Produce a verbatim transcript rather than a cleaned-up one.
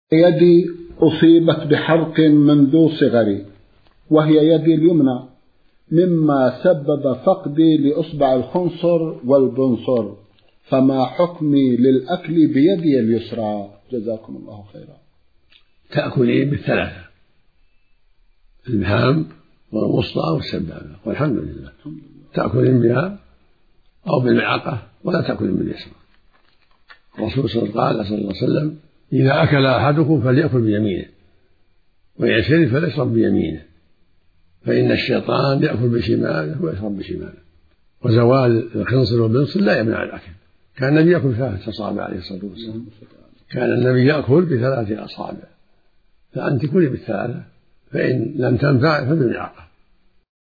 يدي أصيبت بحرق منذ صغري، وهي يدي اليمنى، مما سبب فقدي لأصبع الخنصر والبنصر، فما حكمي للأكل بيدي اليسرى؟ جزاكم الله خيرا. تأكلين بالثلاثة: الإبهام والوسطى والسبابة، والحمد لله. تأكلين بها أو بالملعقة، ولا تأكلين باليسرى. الرسول صلى الله عليه وسلم: إذا أكل أحدكم فليأكل بيمينه، وإذا شرب فليشرب بيمينه، فإن الشيطان يأكل بشماله ويشرب بشماله. وزوال الخنصر والبنصر لا يمنع الأكل. كان النبي يأكل ثلاثة أصابع عليه الصلاة والسلام. كان النبي يأكل بثلاثة أصابع، فأنت كلي بالثلاثة، فإن لم تنفع فبالملعقة.